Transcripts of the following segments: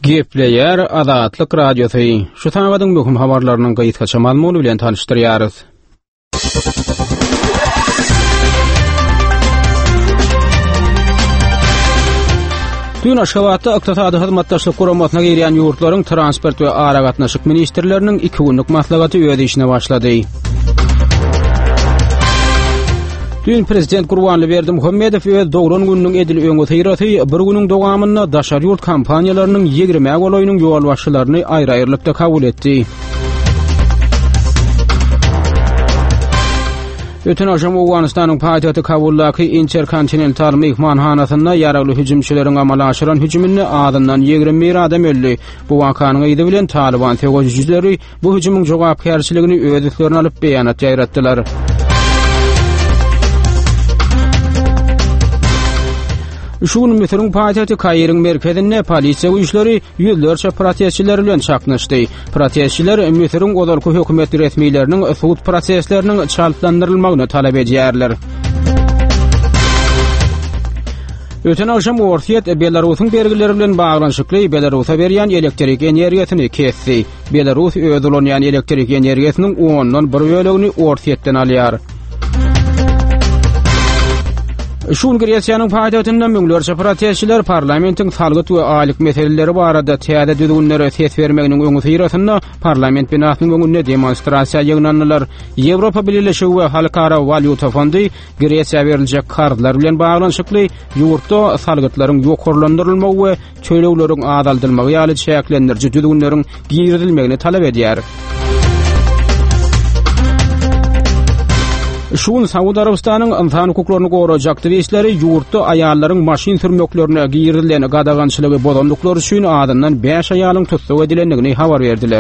Gepleyer Azatlyk Radiosu. Şu tamadyň möhüm habarlarynyň gaýtgaça mazmuny bilen tanışdyrýarys. Dün Aşgabatda Iqtisady Hyzmatdaşlyk Guramatyna girýän ýurtlaryň transport we ara gatnaşyk ministrleriniň 2 günlük maslahaty öýde işine başlady. Dün Prezident Gurbanlyberdi Muhammedow öz 90 günlük edil öňe tyraty bir günüň dowamyna daşary ýurt kampaniýalarynyň 20 golaýynyň ýol başçylaryny aýry-aýrylykda kabul etdi. Öten akşam Awganistanyň paýtagty Kabullaky Intercontinental mehmanhanasyna ýaragly hüjümçileriň amala aşyran hüjümini adyndan 21 adam öldü. Bu wakanyň ýygy bilen Taliban terrorçyları bu hüjümüň jogapkärçiligini öz üstlerine alyp beýanat ýaýratdylar. Şu gün Misiriň paýtagty Kairyň merkezinde polisiýa güýçleri ýüzlerçe protestçiler bilen çaknaşdy. Protestçiler Misiriň godalky hökümet resmiýetleriniň sud prosesleriniň çalplandyrylmagyny talap edýärler. Öten akşam Orsiýet Belarusyň bergileri bilen baglanyşykly Belarusa berýän elektrik energiýasini kesdi. Belarus öz ulanýan elektrik energiýasynyň 10-dan 1 bölegini Orsiýetden alýar. Şu Gresiýanyň paýtagtynda müňlerçe protestçiler parlamentiň salgyt we aýlyk meseleleri barada täze düzgünlere ses bermeginiň öňü tyrasyna parlament binasynyň öňünde demonstrasiýa ýygnandylar. Ýewropa Birleşigi we Halkara Valyuta Fondy Gresiýa beriljek kartlar bilen baglanyşykly ýurtda salgytlaryň ýokarlandyrylmagy we çöýlegleriň adaldylmagy ýaly şäklendirji düzgünleriň giňirilmegini talap edýär. Şuun Saudi Arabistanyň insan hukuklaryny goraýjak aktivistleri ýurtda aýallaryň maşyn sürmeklerine giýirilen gadagançylygy bozandyklary üçin adyndan 5 aýalyň tutsak edilendigini habar berdiler.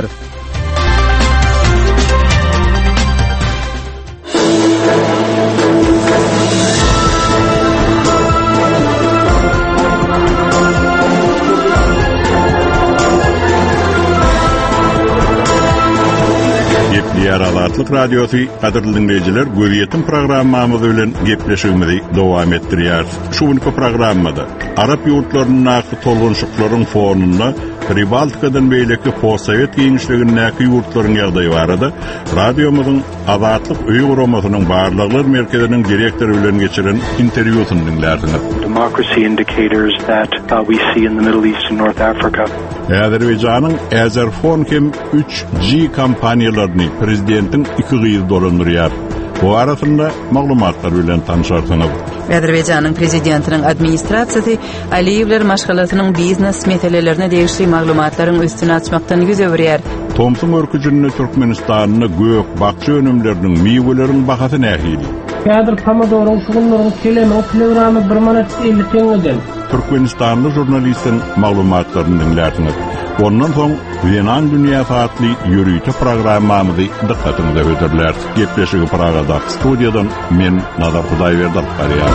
Azatlyk Radiosu gaderli dinleyijiler, Göziýetim programmamyz bilen gepleşigimizi dowam etdirýär. Şu günki programmada Arap ýurtlarynyň nakly tolgunçyklaryň fonunda Pribaltikadan beýleki possowet giňişligindäki ýurtlaryň ýagdaýy barada radiomyzyň Azatlyk öýü guramasynyň barlyklar merkeziniň direktori bilen geçiren interwýusyny dinlärsiňiz. Democracy indicators that we see in the Middle East and North Africa. Azerbaýjanyň Azerfonkem 3G kampaniýalaryny prezidentin 2 gyýyz dolandyrýar. Bu arasında maglumatlar bilen tanışarsyňyz. Azerbaýjanyň prezidentiniň administrasiýasy Aliyewler maşgalatynyň biznes meselelelerine degişli maglumatlaryň üstüne açmakdan ýüz öwürýär. Tomsun örküjünde Türkmenistanyň gök bakçy önümleriniň miweleriň bahasy nähili? Kädir pomodoryň şugunlaryň kelemi kilogramy 1 manat 50 tengeden. Türkmenistanly jurnalistin maglumatlaryny dinlärsiňiz. Ondan soň Ýenan dünýä saatly ýürüýte programmamyzy dikkatiňize öýdürler. Gepleşigi Pragada studiýadan men Nazar Hudaýberdi barýar.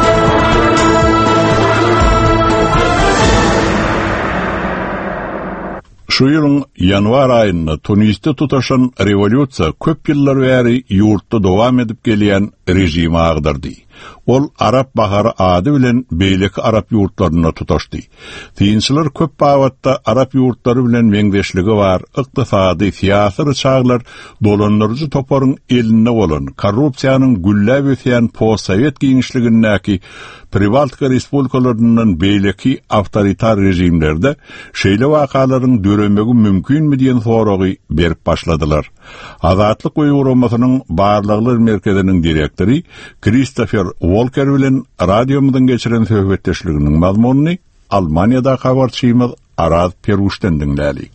Şu ýylyň ýanwar aýynda Tunisde tutaşan rewolýusiýa köp ýyllar bäri ýurtda dowam edip gelýän rejimi agdyrdy. Ol Arap bahary ady bilen beýleki Arap ýurtlaryna tutaşdy. Tiýinçiler köp bawatda Arap ýurtlary bilen meňzeşligi bar, ykdysady, siýasy çaglar dolanlarjy toparyň elinde bolan, korrupsiýanyň gülläp ösýän possowet giňişligindäki Pribaltika respublikalarynyň beýleki awtoritar rejimlerde şeýle wakalaryň döremegi mümkinmi diýen soragy berip başladylar. Azatlyk öýguramasynyň barlyklar merkeziniň direktori Christopher Walker bilen radiomyzdan geçiren söhbetdeşliginiň mazmunyny Almaniýada habarçymyz Araz Peruşdan dinlädik.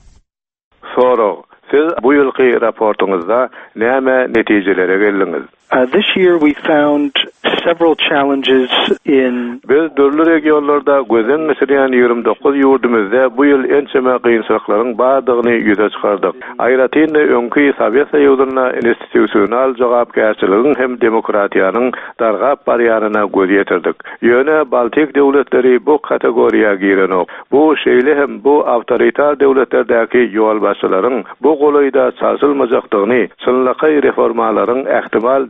Siz bu ýylky raportuňyzda näme netijelere geldiňiz? This year we found several challenges in biz dörli regionlarda gözen geçirýän 29 ýurdumyzda bu ýyl ençeme kynçylyklaryň bardygyny ýüze çykardyk. Aýratynda öňkü Sowet Soýuzyna institusional jogapkärçiligiň hem demokratiýanyň dargap barýaryna göz ýetirdik. Ýöne Baltik döwletleri bu kategoriýa girenok. Bu şeýle hem bu awtoritar döwletlerdäki ýol başçylaryň bu golaýda çarşylmajakdygyny, çynlyky reformalaryň ähtimal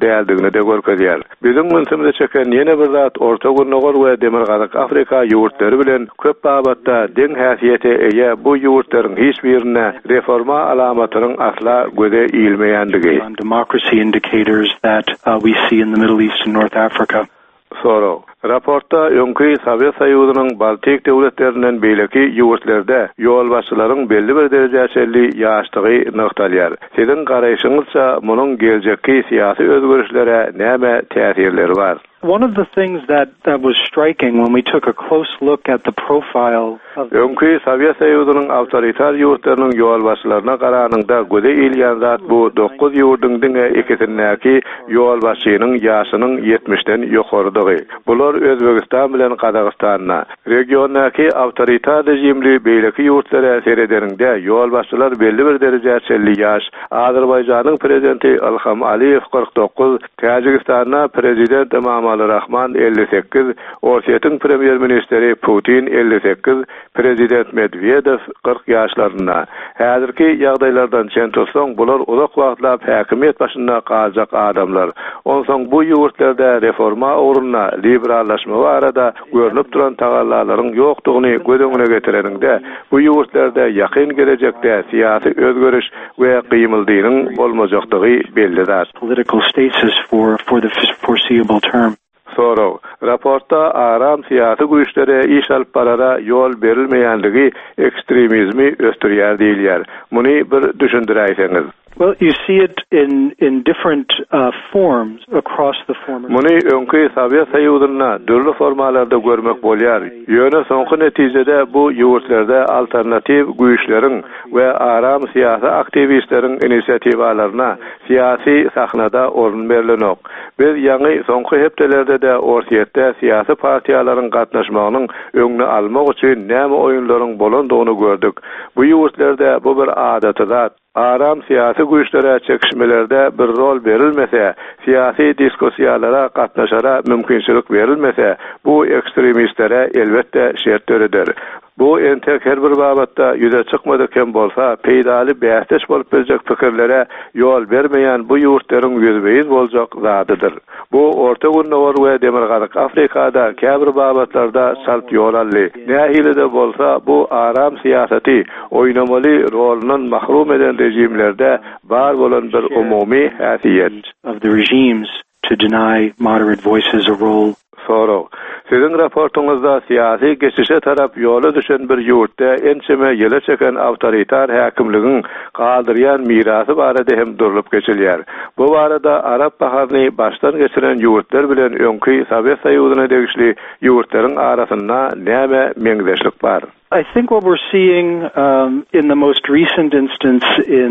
däldigini de görkezýär. Bizim münsimde çeken ýene bir zat Orta Gurnogor we Demirgazyk Afrika ýurtlary bilen köp babatda deň häsiýete eýe bu ýurtlaryň hiç birine reforma alamatynyň asla göze iýilmeýändigi. Democracy indicators that we see in the Middle East and North Africa. Soro. Raportda öňkü Sowet Soýuzynyň Baltik döwletlerinden beýleki ýurtlarda ýol başçylaryň belli bir derejäçeli ýaşdygy noktalýar. Sizin garaýşyňyzça munyň geljekki syýasy özgörüşlere näme täsirleri bar? One of the things that was striking when we took a close look at the profile of öňkü Sowet Soýuzynyň awtoritar ýurtlarynyň ýol başçylaryna garanyňda göze ilýän zat bu 9 ýurdyň diňe ikisindäki ýol başçynyň ýaşynyň 70den ýokarydygy. Bular Özbegistan bilen Kazakstanyna, regiondaki awtoritar rejimli beýleki ýurtlara seredeninde ýol başçylar belli bir derejäçeli ýaş. Azerbaýjanyň prezidenti Ilham Aliýew 49, Tajikistanna prezident Emomali Rahman 58, Orsiýetiň premier ministri Putin 58, prezident Medvedev 40 ýaşlarynda. Häzirki ýagdaýlardan çentosoň bular uzak wagtlap häkimiýet başynda galjak adamlar. Onsoň bu ýurtlarda reforma uğruna liberallaşma arada görünüp duran tagallalaryň ýokdugyny göz öňüne getireninde bu ýurtlarda ýakyn gelecekde syýasy özgörüş we gymyldygynyň bolmajakdygy bellidir. Political status for the foreseeable term. Soro. Raportda aram syýasy güýçlere iş alyp barara ýol berilmeýändigi ekstremizmi östürýär diýilýär. Muny bir düşündiräýseňiz. Well, you see it in different forms across the former. Muny öňkü Sowet Soýuzyna dürli formalarda görmek bolýar. Ýöne soňky netijede bu ýurtlarda alternativ güýçleriň we aram syýasy aktivistleriň inisiatiwalaryna syýasy sahnada orun berilenok. Biz ýa-ni soňky hepdelerde de orsiýetde syýasy partiýalaryň gatnaşmagynyň öňüni almak üçin näme oýunlaryň bolandygyny gördük. Bu ýurtlarda bu bir adatyzat. Aram syýasy güýçlere çekişmelerde bir rol berilmese, syýasy diskussiýalara gatnaşara mümkinçilik berilmese, bu ekstremistlere elbetde şert töredir. Bu entek her bir babatda yüze çıkmadykken bolsa, peýdali bähtes bolup biljek pikirlere ýol bermeýän bu ýurtlaryň ýüzbeýiz boljak zadydyr. Bu Orta Gurnogor we Demirgazyk Afrikada käbir babatlarda salt ýol aldy. Nähilede bolsa bu aram syýasaty oýnamaly rolunyň mahrum eden rejimlerde bar bolan bir umumy häsiýet of the regimes to deny moderate voices a role. Soro. Sizin raportuňyzda syýasy geçişe tarap ýola düşen bir ýurtda ençeme ýele çeken awtoritar häkimligiň galdyrýan mirasy barada hem durulup geçilýär. Bu barada Arap baharyny başdan geçiren ýurtlar bilen öňkü Sowet Soýuzyna degişli ýurtlaryň arasynda näme meňzeşlik bar? I think what we're seeing in the most recent instance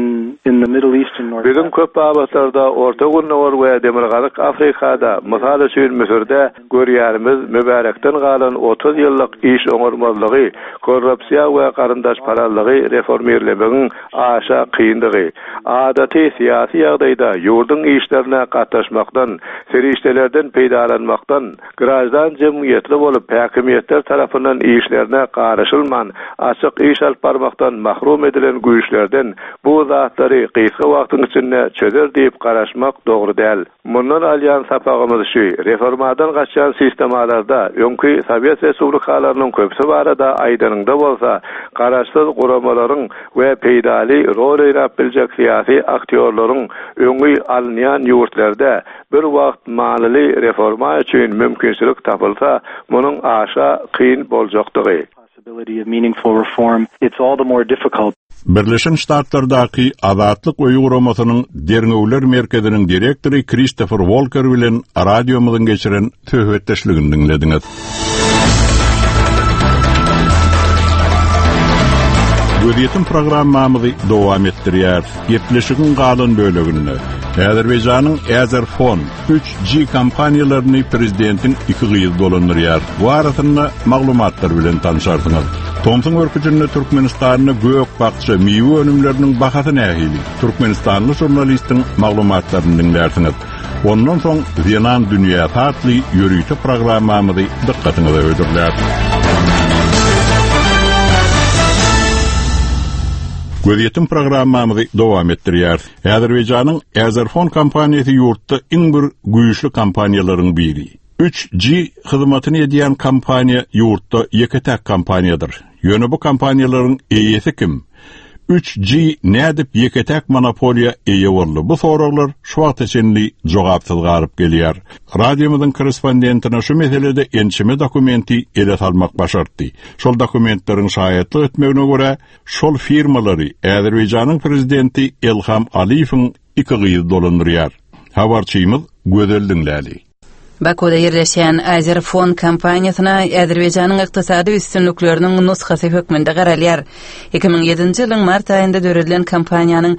in the Middle East and North Bizim köp babatlarda Orta Gurnogor we Demirgazyk Afrikada, mysal üçin Misirde görýärimiz mübarekden galan 30 ýyllyk iş oňurmazlygy, korrupsiýa we garyndaş paralygy reformerlemegin aşa kyndygy, adaty syýasy ýagdaýda ýurdun işlerine gatnaşmakdan, serişdelerden peýdalanmakdan, grajdan jemgyýetli bolup häkimiýetler tarapyndan işlerine garaşyl açyk iş alyp barmakdan mahrum edilen güýçlerden bu zatlary kysga wagtyň içinde çözer diýip garaşmak dogry däl. Mundan alýan sapagymyz şu, reformadan gaçan sistemalarda öňkü Sowet respublikalarynyň köpsi barada aýdanyňda bolsa, garaşsyz guramalaryň we peýdali rol oýnap biljek syýasy aktiorlaryň öňü alynýan ýurtlarda bir wagt manaly reforma üçin mümkinçilik tapylsa, munyň aşa kyn boljakdygy. Of meaningful reform, it's all the more difficult. Birleşen Ştatlardaky Azatlyk Öýguramasynyň Derňewler merkeziniň direktori Christopher Walker bilen radiomyzyň geçiren söhbetdeşligini dinlediňiz. Gödiýetim programmamyzy dowam etdirýär. Ýetleşigiň galan böleginde Azerbaýjanyň Azerfon 3G kompaniýalaryny prezidentiň iki gyýyz dolandyrýar. Bu arasynda maglumatlar bilen tanışarsyňyz. Thomson örgütünde Türkmenistanyň gök bakçy meýwe önümleriniň bahasy nähili? Türkmenistanly jurnalistiň maglumatlaryny dinlärsiňiz. Ondan soň Zenan dünýä tatly ýörüýte programmamyzy dikkatiňize öýdürler. Gözetim programmamyzy dowam etdirýär. Azerbaýjanyň Azerfon kompaniýasy ýurtda iň bir güýçli kompaniýalaryň biri. 3G hyzmatyny edýän kompaniýa ýurtda ýeketäk kompaniýadyr. Ýöne bu kompaniýalaryň eýesi kim? 3G nädip ýeketäk monopoliýa eýe boldy? Bu soraglar şu wagt içinde jogapsyz galyp gelýär. Radiomyzyň korrespondentine şu meselede ençime dokumenti ele salmak başardy. Şol dokumentleriň şaýatlyk etmegine görä, şol firmalary Azerbaýjanyň prezidenti Ilham Aliýewiň iki gyýyz dolandyrýar. Habarçymyz Gözeldiňläli. Bakuda yerleşen Azerfon kompaniýasyna Azerbaýjanyň ykdysady üstünlükleriniň nuskasy hökmünde garalýar. 2007-nji ýylyň mart aýynda döredilen kompaniýanyň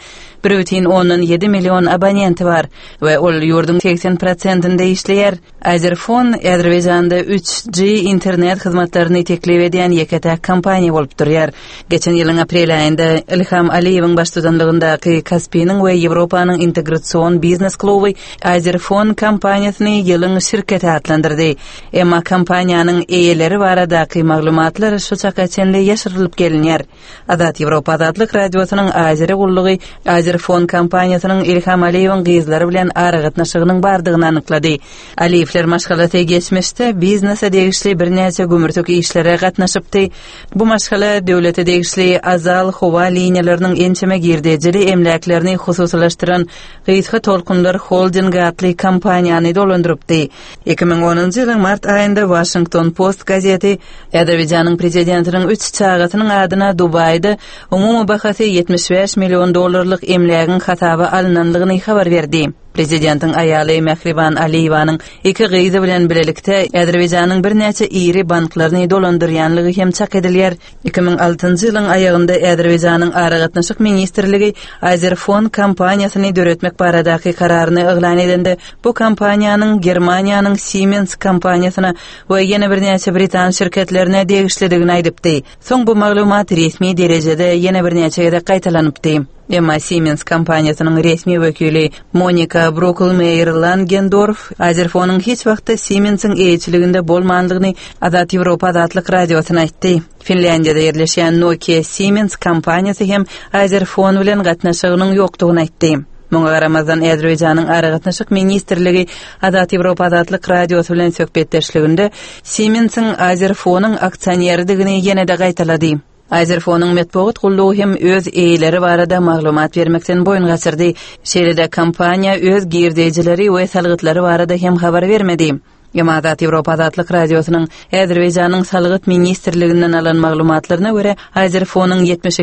1,7 million abonenti bar we ol ýurdun 80%-inde işleýär. Azerfon Azerbaýjanda 3G internet hyzmatlaryny teklip edýän ýeketäk kompaniýa bolup durýar. Geçen ýylyň aprel aýynda Ilham Aliýewiň başçylygyndaky Kaspiynyň we Ýewropanyň integratsion biznes kluby Azerfon kompaniýasyny ýylyň şirketi adlandyrdy. Emma kompaniýanyň eýeleri baradaky maglumatlar şu çaka çenli ýaşyrylyp gelinýär. Azat Ýewropa adlyk radiosynyň Azeri gullugy Azerfon kompaniýasynyň Ilham Aliýewiň gyzlary bilen aragatnaşygynyň bardygyny anyklady. Aliýewler maşgalaty geçmişde biznese degişli birnäçe gömürtük işlere gatnaşypdy. Bu maşgala döwlete degişli azal howa liniýalarynyň ençeme girdejili emlaklerini hususlaşdyran Gyzha Tolkunlar Holding adly kompaniýany dolandyrypdy. 2010-njy ýylyň mart aýynda Washington Post gazeti Azerbaýjanyň prezidentiniň 3 çagatynyň adyna Dubayda umumy bahasy $75 million emlägiň hataby alynandygyny habar berdi. Prezidentiň aýaly Mehriban Aliýewanyň iki gyzy bilen bilelikde Azerbaýjanyň birnäçe iri banklaryny dolandyrýanlygy hem çak edilýär. 2006-njy ýylyň aýagynda Azerbaýjanyň aragatnaşyk ministrligi Azerfon kompaniýasyny döretmek baradaky kararyny eglan edende bu kompaniýanyň Germaniýanyň Siemens kompaniýasyna we ýene birnäçe Britan şirketlerine degişlidigini aýdypdy. Soň bu maglumat resmi derejede ýene birnäçe ýerde gaýtalanypdy. Emma Siemens kompaniýasynyň resmi wekili Monika Brockmeyer-Langendorf Azerfonyň hiç wagtda Siemens'in eýçiliginde bolmandygyny Azat Ýewropa adlyk radiosyna aýtdy. Finlandiýada ýerleşen Nokia Siemens kompaniýasy hem Azerfon bilen gatnaşygynyň ýokdugyny aýtdy. Muňa garamazdan Azerbaýjanyň aragatnaşyk ministrligi Azat Ýewropa adlyk radiosy bilen söhbetdeşliginde Siemens'in Azerfonyň aksioneridigini ýene-de gaýtalady. Azerfonyň metbuat gullugy hem öz eýeleri barada maglumat bermekden boyun gaçyrdy. Şeýle-de kompaniýa öz girdejileri we salgytlary barada hem habar bermedi. Azat Ýewropa adlyk radiosynyň Azerbaýjanyň salgyt ministrliginden alan maglumatlaryna görä Azerfonyň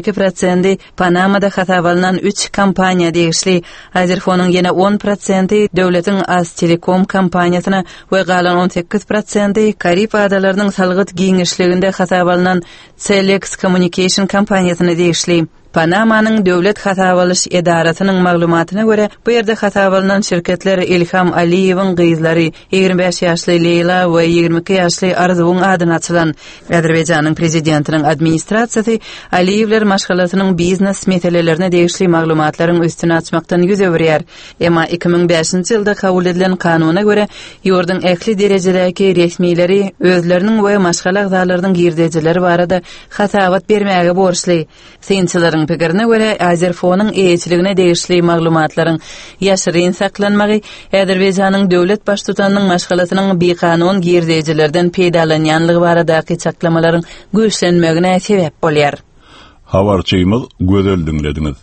72% Panamada hataby alynan 3 kompaniýa degişli. Azerfonyň ýene 10% döwletiň Az Telekom kompaniýasyna we galan 18% Karib adalarynyň salgyt giňişliginde hataby alynan Celex Communication kompaniýasyna degişli. Panamanyň döwlet hataby alyş edarasynyň maglumatyna görä bu ýerde hataby alynan şirketler Ilham Aliýewiň gyzlary 25 ýaşly Leyla we 22 ýaşly Arzuň adyna açylan. Azerbaýjanyň prezidentiniň administrasiýasy Aliýewler maşgalatynyň biznes meselelerine degişli maglumatlaryň üstüne açmakdan ýüz öwürýär. Emma 2005-nji ýylda kabul edilen kanuna görä ýurdun ähli derejedäki resmileri özleriniň we maşgala agzalarynyň girdejileri barada hatabat bermäge borçly. Synçylaryň pikirine görä Azerfonyň eýçiligine degişli maglumatlaryň ýaşyryn saklanmagy Azerbaýjanyň döwlet baştutanynyň maşgalatynyň bekanun girdejilerden peýdalanýanlygy baradaky çaklamalaryň güýçlenmegine sebäp bolýar. Habarçymyz Gözeldiňlediňiz.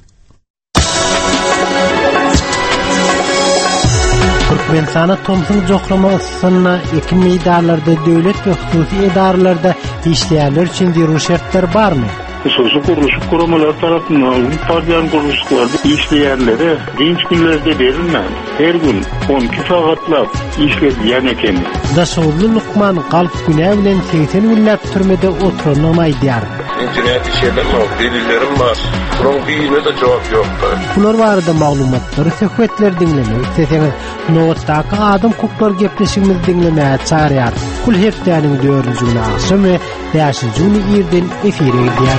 Türkmenistana Thompson jokrama ısınna 2 meýdarlarda döwlet we hususy edaralarda işleýärler üçin dirүү şertler barmy? Hususy kuruluş kuramalar tarapyndan partiýanyň kuruluşçylary işleýärlere dinç günlerde berilmän. Her gün 12 sagatlap işledýän eken. Daşowly Lukman galyp güne bilen 80 günläp türmede oturmaýdyar. İnternet işlerden delillerim var. Bunun birine de cevap yoktur. Bular barada maglumatları söhbetler dinlemek isteseňiz, notdaky adam hukuklar gepleşigimiz dinlemäge çağırýar. Kul hepdeniň 4-nji akşam we 5-nji ýerden efire edýär.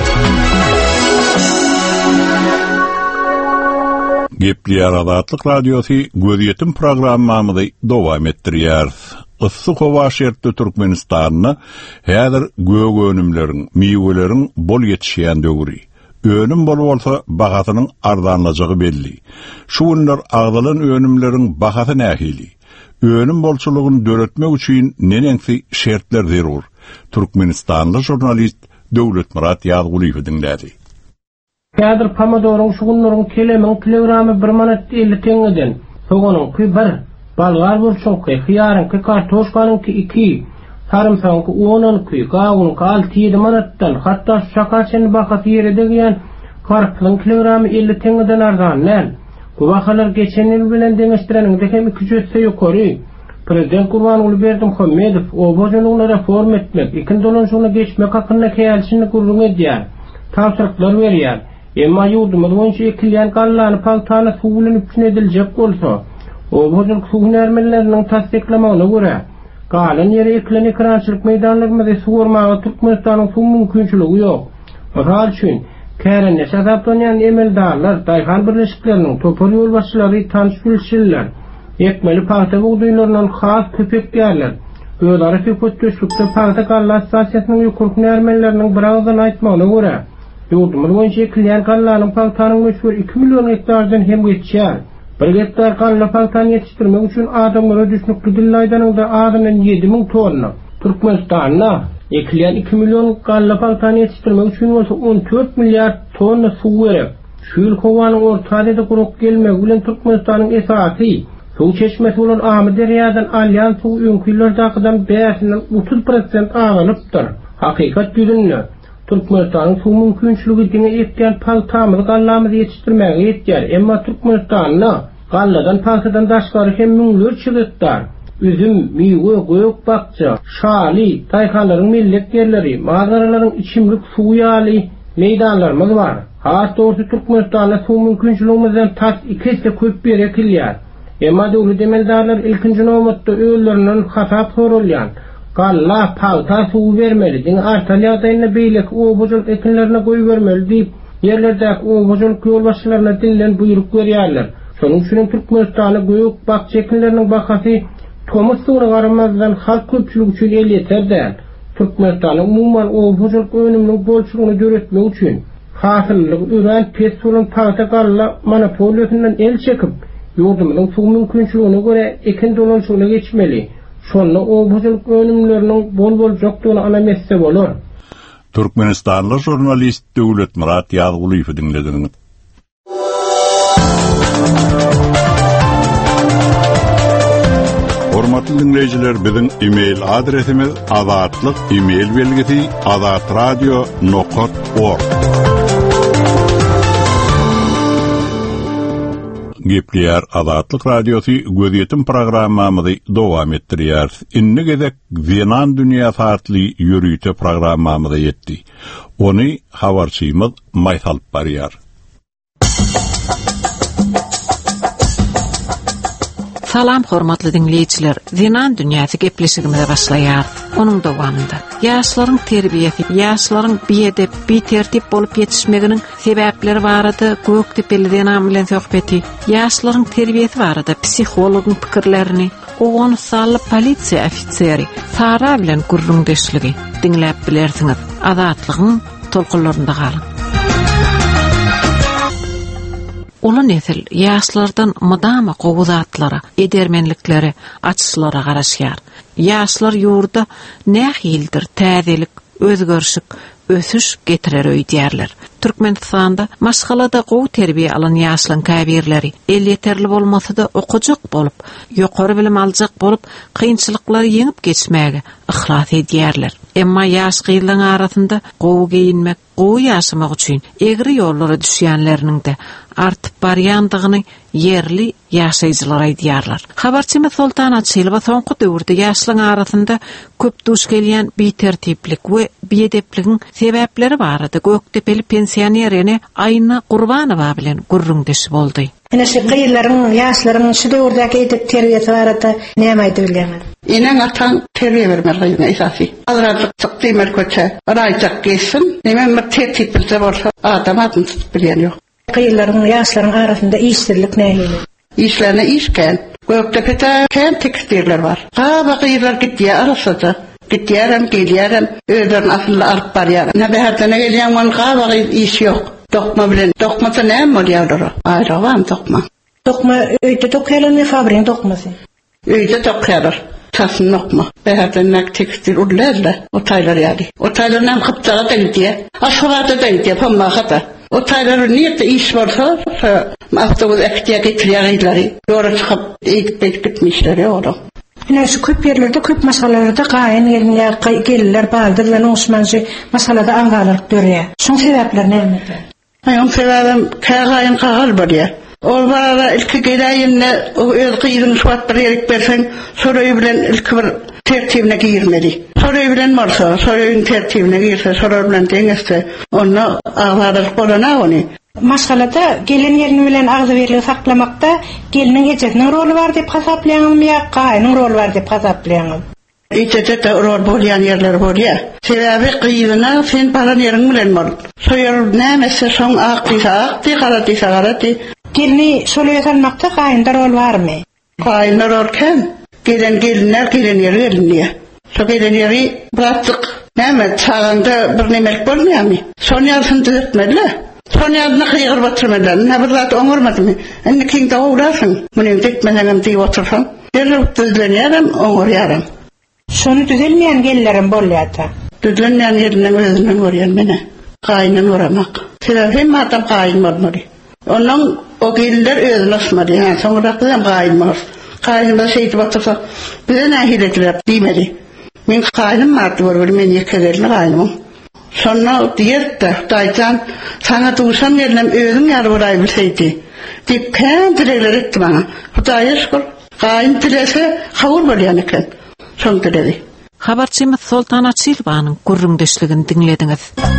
Gepli Azatlyk radiosu Gözetim programmamyzy dowam etdirýär. Issyk howa şertli Türkmenistanyna häzir gög önümleriň, miweleriň bol ýetişýän döwri. önüm bol bolsa bagatynyň ardanlajagy belli. Şu günler agdalan önümleriň bagaty nähili? Önüm bolçulugyny döretmek üçin nenensi şertler zerur. Türkmenistanly jurnalist Döwlet Murat Ýazguliýew dinlädi. Kädir pomidorun şu günleriň kelemin kilogramy 1 manat 50 teňeden. Sogonyň bir balgar bolçuk, hyýaryň, kartoşkanyň 2, sarımsagyň 10, gawynyň 6-7 manatdan, hatda şakaçyny bakat ýerde diýen karpyň kilogramy 50 teňeden ardan. Bu wakalar geçen ýyl bilen deňeşdireniň hem 200 ýokary. Prezident Gurbanuly Berdimuhammedow obojanyňy reform etmek, ikinji dolanşygyna geçmek hakyna käýelşini gurrun edýär. Tapşyryklar berýär. Emma ýurdumyz boýunça ekilýän gallany paltana suwulynyp üpnediljek bolsa, obojanyň suw nermelleriniň tasdiklamagyna görä, galan ýere ekilen ekrançylyk meýdanlarynda suwurmagy Türkmenistanyň suw mümkinçiligi ýok. Misal üçin, Kärenne şadaplanýan emeldarlar, daýhan birleşikleriniň topar ýol başçylary tanışylşylar. Ekmeli paýta buğdaýlarynyň has köpeklerler. Öýdary köpekçilikde paýta galla assosiasiýasynyň ýokurky nermelleriniň bir agzdan aýtmagyna görä, ýurdumyz boýunça ekilýän gallanyň paýtanyň meşhur 2 million hektardan hem geçýär. 1 hektar galla paýtany ýetişdirmek üçin adamlara düşnükli dillaýdanyňda adynyň 7000 tonna. Türkmenistanyna ekilýän 2 million galla paýtany ýetişdirmek üçin 14 milliard tonna suw gerek. Şu ýyl howanyň ortadyda gurup gelmegi bilen Türkmenistanyň esasy suw çeşmesi bolan Amy derýadan alýan suw öňküýlerdakydan 5-30% aganypdyr. Hakykat ýüzünde Türkmenistanyň suw mümkinçiligi diňe ýetýän paltamyzy gallamyzy ýetişdirmäge ýetýär. Emma Türkmenistanyna galladan paltadan daşgary hem müňlerçe hektar üzüm, miwe, göýük bakça, şaly, taýhanlaryň millet yerleri, magararyň içimlik suw ýaly meýdanlarymyz bar. Hatda Türkmenistanyň suw mümkinçiligimizden tas 2 köp berekilýär. Emma döwlet emeldarlar ilkinji nowmatda öýlerinden hasap sorulýan. Galla palta suw bermeli, diň artalýa daýyna beýlek obojul ekinlerine goý bermeli diýip yerlerdäki obojul ýol başçylaryna dillen buýruk berýärler. Şonuň üçin Türkmenistanyň göýük bakça ekinleriniň bahasy Tomus suwuna garamazdan halk köpçüligi üçin el ýeterdi. Türkmenistanyň umumyň obojul önüminiň bolçulygyny döretmek üçin hasyllyk ören pes suwun palta galla monopoliýasyndan el çekip ýurdumyň suw mümkinçiligine görä ekin dolanşygyna geçmeli. Şonda obojuluk önümlerinin bol jokdugyny alametse bolar. Türkmenistanly jurnalist Döwlet Murat Ýazguliýew dinlediňiz. Hormatly dinleýijiler, biziň e-mail adresimiz azatlyk@azatradyo.org. Gepleýär Azatlyk radiosi gözetim programmamyzy dowam etdirýär. Inni gezek Zenan dünýä saatly ýürüýte programmamyza ýetdi. Ony habarçymyz Maýsal barýar. Salam hormatly dinleýijiler. Zenan dünýäsi gepleşigimize başlaýar. Onuň dowamında ýaşlaryň terbiýesi, ýaşlaryň biýedip, bitertip bolup ýetişmeginiň sebäpleri barada Gökdepeli Zenan bilen söhbeti, ýaşlaryň terbiýesi barada psihologyň pikirlerini, ogony sally polisiýa ofiseri Sara bilen gurrundeşligi dinläp bilersiňiz. Azatlygyň tolkunlarynda galyň. Ulu nesil ýaşlardan mydama gowuzatlara, edermenlikleri, açyşlara garaşýar. Ýaşlar ýurda nähildir täzelik, özgörşük, ösüş getirer öýdýärler. Türkmenistanda maşgalada gowy terbiýe alan ýaşlaryň käbirleri el ýeterli bolmasada okujak bolup, ýokary bilim aljak bolup, kynçylyklary ýeňip geçmäge ihlas edýärler. Emma ýaş gyýylaryň arasynda gowy giyinmek, gowy ýaşamak üçin egri ýollara düşýänleriniň de artyp barýandygyny yerli ýaşaýjylar aýdýarlar. Habarçymyz Sultan Açylova soňky döwürde ýaşlaryň arasynda köp duş gelýän bitertiplik we biýedepligiň sebäpleri barada Gökdepeli pensionerine Ayna Gurbanowa bilen gurrundeşi boldy. Ene şu gyýylaryň, ýaşlaryň şu döwürdäki edep terbiýeti barada näme aýdyp bilýärmi? Inen atan terbiýe bermeli esasy. Azradyk çykdymer köçe, araýjak geçsin. Näme tertipli bolsa adam adyn bilýän ýok. Gyýylaryň, ýaşlaryň arasynda işsizlik näme? İşlerine işken. Göktepe'de kent tekstirler var. Gaba gyýylar gitýär arasynda. Gitýärem, gelýärem, öýden asly alyp barýar. Näme herden gelýän wan gaba iş ýok. Dokma bilen dokmasa näme bolýardyr? Aýrawan dokma. Dokma öýde dokýarlar fabryň dokmasy. Öýde dokýarlar. Tasın dokma. Behärden tekstil urlarla o taýlar ýaly. O taýlardan hyptaga da gidýär. Aşgata da gidýär, pamma hata. O taýlar niýetde iş bolsa, awtobus ekdiýär getirýärler. Ýora çykyp eýip gitmişler ýa-da. Ine şu köp yerlerde köp masalalarda gaýyn gelirler baldyrlar Osmanjy masalada aňgalyk görýär. Şoň sebäpler näme? Aýam sebäbim gaýyn gagal bolýar. Ol barada ilki geläýinde o öz gyýdyny şuwat bir ýerik berseň, soraý bilen ilki bir tertibine girmeli. Soraý bilen bolsa, soraýyň tertibine girse, sorar bilen deňeste, onu aglaryp bolana ony. Masalada gelen yerini bilen agzy berligi saklamakda geliniň ejetiň roli bar diýip hasaplaýanmy ýa gaýynyň roli bar diýip hasaplaýanmy? Ejette rol bolýan ýerler bolýar. Sebäbi gyýdyna sen baran ýeriň bilen bol. Soýar nämese şoň aqdy, garady. Gelini şolaya salmakta gaýynda rol barmy? Gaýynda rol kim? Gelinler ýeri gelinýär. Şo gelen ýeri bratlyk näme çağında bir nemek bolmaýarmy? Şonu ýalsyn düzeltmeliler. Şonu ýalyna hyýyr batyrmadan, näme zat oňurmadymy? Indi kiň dowrasyň, muny dikmenem diýip otursaň, derip düzlenýärem, oňurýarem. Şonu düzelmeýän gellerim bolýarda. Düzelmeýän ýeriniň özünden görýän mene. Gaýynyň oramak. Sebäbi hem adam gaýyn bolmaly. Onun o gelirler özüne asmadı. Yani sonra kızım gayrılmaz. Gayrılmaz şeydi batırsa bize ne hiletler demedi. Men gayrılım vardı var. Men yekelerini gayrılmam. Sonra diyet de daycan sana duşan yerlem özüm yarı burayı bilseydi. Deyip kendileri etti bana. Hudaya şükür. Gayrın dilese kavur var yani ken. Son diledi. Habarçymyz Soltana Silvanyň gurrundeşligini dinlediňiz.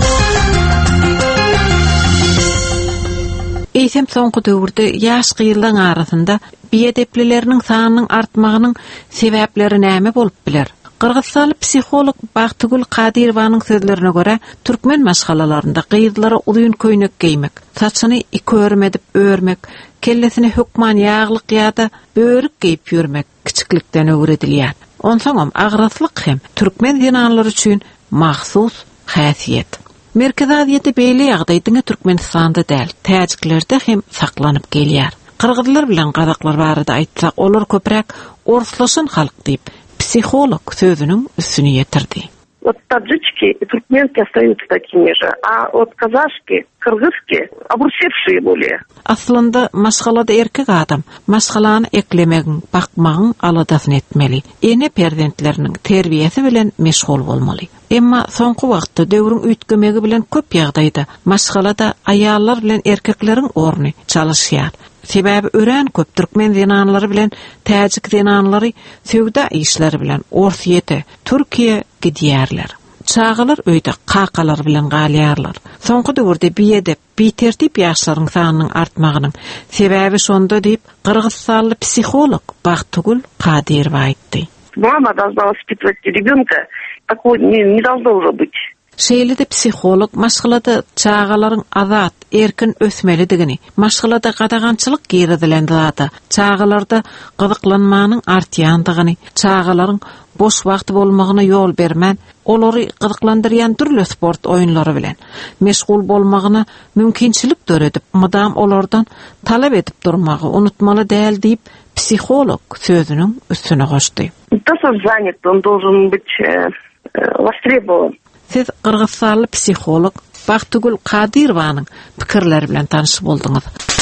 Eýsem soňky döwürde ýaş gyýyllaryň arasynda biýedeplileriniň sanynyň artmagynyň sebäpleri näme bolup biler? Kırgızstanlı psikolog Bahtugul Kadirowanyň sözlerine göre türkmen maşgalalarynda gyýylara ulyň köýnek giymek, saçyny iki örmedip örmek, kellesine hukman ýaglyk ýa-da börük giýip ýürmek kiçiklikden öwredilýär. Onsoňam agraslyk hem türkmen dinanlary üçin mahsus häsiýet. Merkeziyeti beýle ýagdaýda Türkmenistanda däl, täjiklerde hem saklanyp gelýär. Kırgızlar bilen gazaklar barada aýtsak, olar köprek orslaşyn halk diýip psikolog sözüniň üstüne ýetirdi. Вот таджички и туркменки остаются такими же, а вот казашки, кыргызки обрусевшие более. Aslında maşgalada erkek adam maşgalany eklemegiň, bakmagyň aladasyny etmeli. Ene perzentläriniň terbiýesi bilen meşgul bolmaly. Emma soňky wagtda döwrüň üýtgemegi bilen köp ýagdaýda maşgalada aýallar bilen erkekleriň orny çalyşýar. Sebäbi ören köp türkmen dinanlary bilen täjik dinanlary söwda işleri bilen orsiýete Türkiýe gidýärler. Çağılar öýde qaqalar bilen galýarlar. Soňky döwürde biýedip, bitertip ýaşlaryň sanynyň artmagynyň sebäbi şonda diýip Kırgızstanly psikolog Bahtugul Kadirova aýtdy. Мама должна воспитывать ребёнка, такой не должно уже быть. Şeýlede psikolog maşgylada çağalaryň azat, erkin ösmelidigini, maşgylada gadagançylyk girdilen zata, çağalarda gyzyklanmanyň artýandygyny, çağalaryň boş wagty bolmagyna ýol bermän, olary gyzyklandyrýan türlü sport oýunlary bilen meşgul bolmagyna mümkinçilik töredip, mydam olardan talap edip durmagy unutmaly däl diýip psikolog sözüniň üstüne goşdy. Кто занят, он должен быть востребован. Siz Kırgızstanlı psikolog Bahtugul Kadirowanyň pikirleri bilen tanış bolduňyz.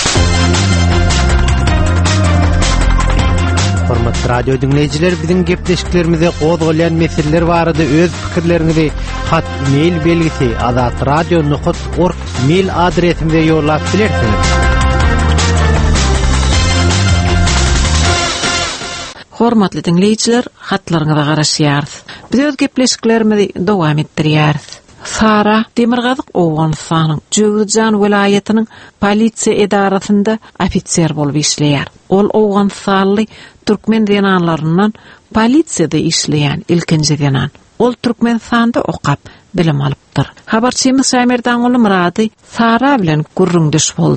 Hormatly radio dinleyijiler, biziň gepleşiklerimize gozgalayan meseleler barada öz pikirleriňizi hat mail belgisi azatradio.org mail adresimize ýollap bilersiňiz. Hormatly dinleyijiler, hatlaryňyza garaşýarys. Biz öz gepleşiklerimizi dowam etdirýäris. Sara Demirgazyk Owganystanyň Jogurjan welaýatynyň polisiýa edarasynda ofitser bolup işleýär. Ol Owganystanly türkmen dinanlaryndan polisiýada işleýän ilkinji dinan. Ol Türkmenistanda okap bilim alypdyr. Habarçymyz Samerdan oly Murady Sara bilen gurrundeş boldy.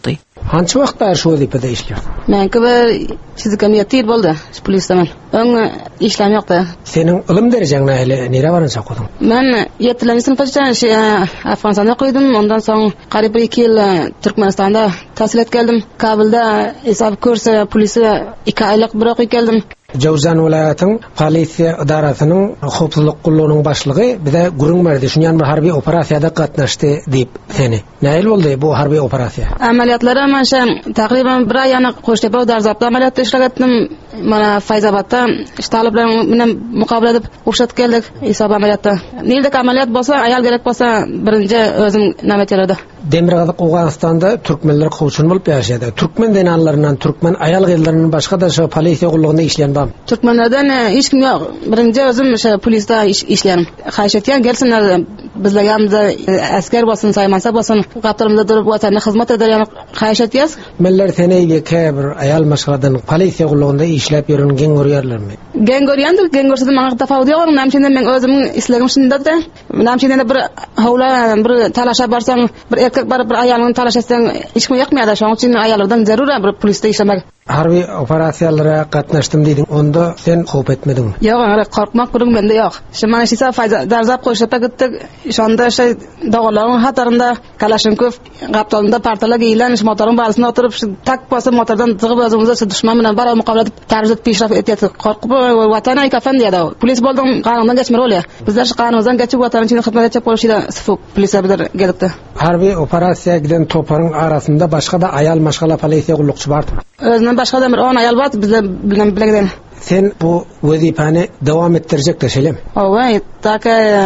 Hançı wagtda şu wezipede işler? Menki bir çizik emniyeti boldy, polisman. Öň işlem ýokdy. Senin ilim derejeň näle, nere barınça okudun? Men 7-nji sınıfda Afganistanda okuydum, ondan soň garyp 2 ýyl Türkmenistanda tahsil etgeldim. Kabulda hesap kursu polisi 2 aýlyk bir okuy geldim. Jawzan welayatyň polisiýa idarasynyň howpsuzlyk gullanyň başlygy bize gurung berdi. Şundan bir harbiy operasiýada gatnaşdy diýip seni. Näil boldy bu harbiy operasiýa? Amaliýatlary manşa takriban 1 ay ýany Goştepe Darzapda amaliýatda işlegetdim. Mana Fayzabadda iştaly bilen mukabele edip uşat geldik hesap amaliýatda. Nilde amaliýat bolsa, aýal gerek bolsa birinji özüm nämet ýerdi. Demirgazyk Awganistanda türkmenler howçun bolup ýaşaýdy. Türkmen denanlarynyň, türkmen aýal gyllarynyň başga da şu polisiýa gullugynda işleýän bar. Türkmenlerden hiç kim yok. Birinci özüm poliste işlerim. Haýyş etýän gelsinler bizle ýanymyzda asker bolsun, saýmansa bolsun, gaplarymyzda durup watanyna hyzmat eder ýany haýyş etýäs. Meller teneýle käbir aýal maşgaladan polisiýa gullugynda işläp ýören gen görýärlermi? Gen görýändir, gen görsede maňa tafawut ýok. Näme men özümiň islegim şunda da. Näme bir howla, bir talaşa barsaň, bir erkek barıp bir aýalyny talaş etseň hiç kim ýokmaýar. Şoň üçin aýallardan zarur bir polisde işlemek. Harbiy operasiýalara gatnaşdym diýdiň. Onda sen howp etmediň. Ýok, ara korkmak gurung mende ýok. Şeman şisa fayda darzap goşapa gitdik. Şonda dogalaryň hatarynda Kalashinkov gaptalynda partalar giýilen motoryň balysyna oturup tak basa motordan zygyp özümize düşman bilen bara mukabele edip tarzyp peşraf etýär. Korkup watana ikafen diýdi. Polis boldum, ganyňdan geçmer bolýar. Bizler şu ganyňdan geçip watanyň içinde hyzmat etjek bolşyda syfy polisler biler gelipdi. Harbiy operasiýa giden toparyň arasynda başga da aýal maşgala polisiýa gullukçy bardy. Özünden başga da bir 10 aýal bar, bizler bilen bilegden. Sen bu wezipany dowam etdirjek deşelem. Owa, tak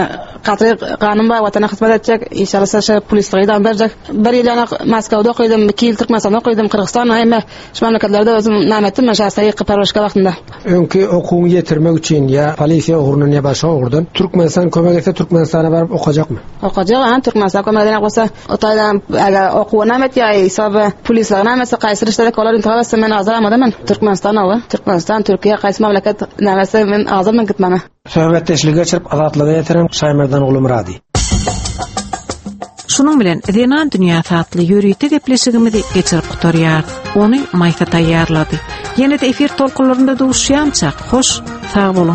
Qatry ganun ba watana hyzmat etjek, inşallah şä polisligiň da berjek. Bir ýyl Moskowda okuydum, 2 ýyl Türkmenistanda okuydum, Kyrgyzstan, hem şu mamlaketlerde özüm nämetim şahsy qyparwşka wagtynda. Öňki okuwyň ýetirmek üçin ýa polisiýa ogrunyň ýa başga ogurdan Türkmenistan kömek etse Türkmenistana baryp okajakmy? Okajak, Türkmenistan kömegine bolsa, otaydan okuwy nämet ýa hesap polisligiň nämesi gaýsy işlerde kolar intihab etsem men azaramadyman. Türkmenistan, Türkiýe gaýsy mamlaket nämesi men azarman gitmeme. Söhbetdeşlik geçirip azatlyga ýetiren Şaýmerdan uly Murady. Şunun bilen Renan dünýä tatly ýürüýte gepleşigimizi geçirip gutarýar. Ony Maýsa taýýarlady. Ýene-de efir tolkunlarynda duşýançak. Hoş, sag bolun.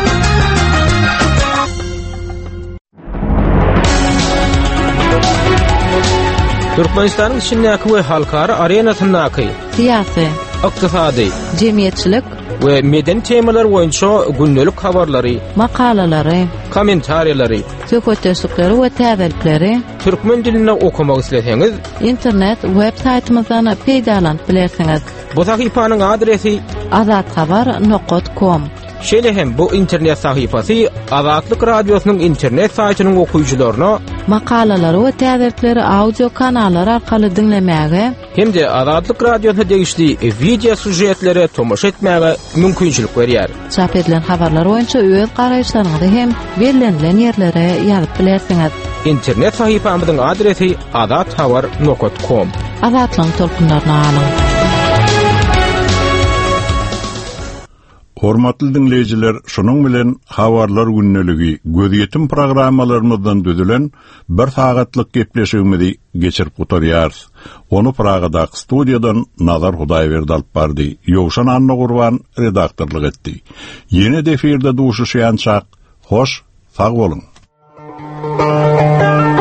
Türkmenistanyň içindäki we halkara arenasyndaky siýasy, ykdysady, jemgyýetçilik we meden temalar boýunça gündelik habarlary, makalalary, kommentariýalary, söhbetleşikleri we täzelikleri türkmen diline okumak isleseňiz, internet web saýtymyzdan peýdalanyp bilersiňiz. Bu sahypanyň adresi azathabar.com. Şeýle hem bu internet sahypasy Azatlyk radiosynyň internet saýtynyň okuyjylaryna makalalary we täzelikleri audio kanallar arkaly dinlemäge hem-de Azatlyk radiosyna degişli video sujetlere tomoşa etmäge mümkinçilik berýär. Çap edilen habarlar boýunça öz garaýşlaryňyzy hem berilen ýerlere ýazyp bilersiňiz. İnternet sahypamyzyň adresi azathabar.com. Azatlyň tolkunlaryna alyň. Hormatly dinleýijiler, şonuň bilen habarlar günneligi gözýetim programmalarymyzdan düzülen bir sagatlyk gepleşigimizi geçirip gutarýarys. Onu Pragada studiýadan Nazar Hudaýberdi alyp bardy. Ýowşan Anna Gurban redaktorlyk etdi. Ýene-de efirde duşuşýançak. Hoş, sag bolun.